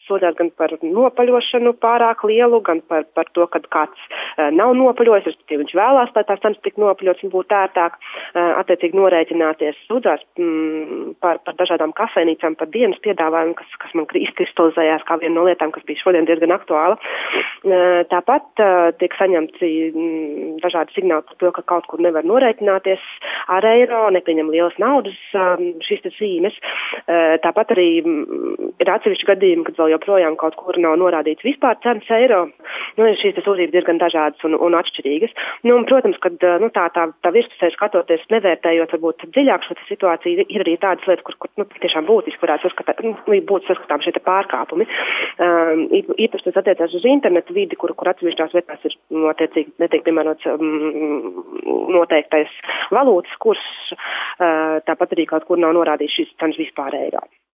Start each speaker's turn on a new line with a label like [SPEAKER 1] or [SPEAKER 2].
[SPEAKER 1] sodās gan par nopaļošanu pārāk lielu, gan par to, ka kāds nav nopaļojis, respektīvi viņš vēlās, lai tās cenas tik nopaļots un būtu ērtāk, attiecīgi norēķināties, sūdzās par dažādām kafejnīcām, par dienas piedāvājumu, kas man izkristalizējās kā viena no lietām, kas bija šodien diezgan aktuāla. Tāpat tiek saņemti dažādi signāli par to, ka kaut kur nevar norēķināties ar eiro, nepieņem lielas naudas šīs zīmes. Tāpat arī ir atsevišķi gadījumi, kad vēl joprojām kaut kur nav norādīts vispār cenas eiro. Šīs sūdzības diezgan dažādas un atšķirīgas. Protams, kad tā virspusē skatoties, nevērtējot varbūt dziļāk šo situāciju, ir arī tādas lietas, kur tiešām būtiski varētu būt saskatām šie pārkāpumi. Īpaši tas attiecās uz internetu vidi, kur atsevišķās vietās ir attiecīgi netiek piemērots noteiktais valūtas kurs, tāpat arī kaut kur nav norādīts šīs cenas vispār eiro.